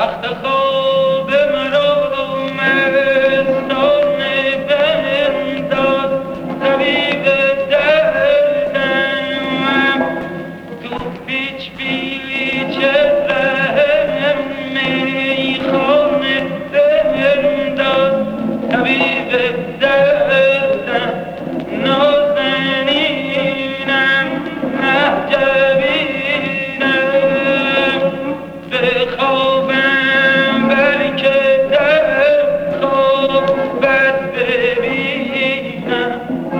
تخت خواب مرا مستانه بنداز طبیب دردم تو پیچ پیچ ره میخانه بنداز طبیب دردم نازنینم مهجبینم به خوابم بلکه در خوابت ببینم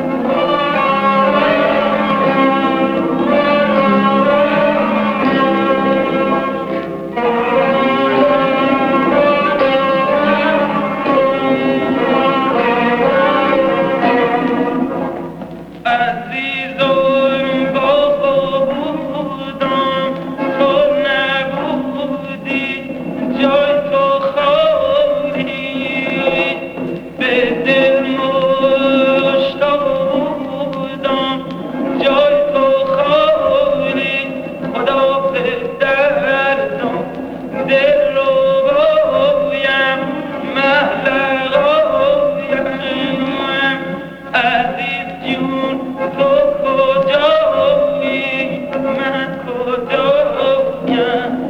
عزیزم با بودم تو نبودی جای تو خالی به دل مشتاق بودم جای تو خالی خدا به دردم دل رو بایم محلقایم عزیز جون تو کجایی من کجایم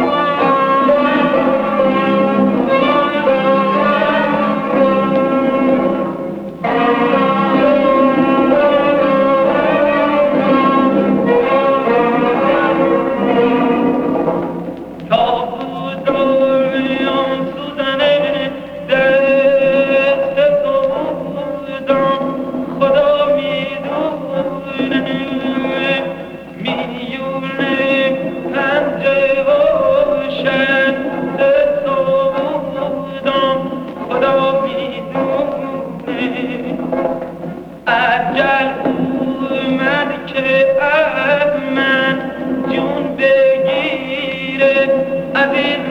تا بودم سوزن دست تو بودم خدا میدونه میونه پنجه و شد تو بودم خدا میدونه اجل اومد که از من جون بگیره عزیز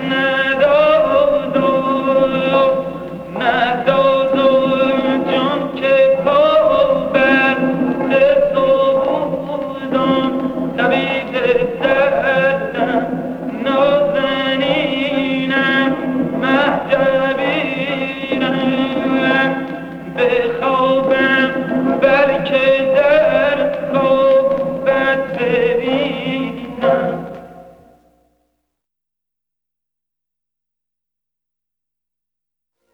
نداز جان که پابر تو بودم طبیب دردم نازنینم مهجبینم به خوابم